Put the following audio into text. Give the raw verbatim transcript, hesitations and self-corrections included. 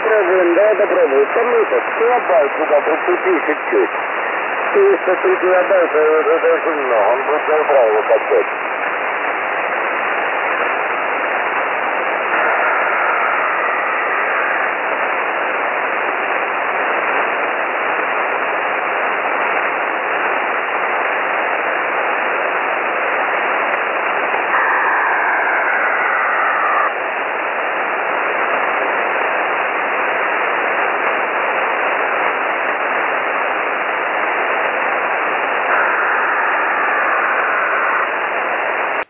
Попробуем, да, попробуем. Там это, килобайт туда прицепи чуть-чуть. четыреста три килобайта, это очень много, он будет неправильно качать.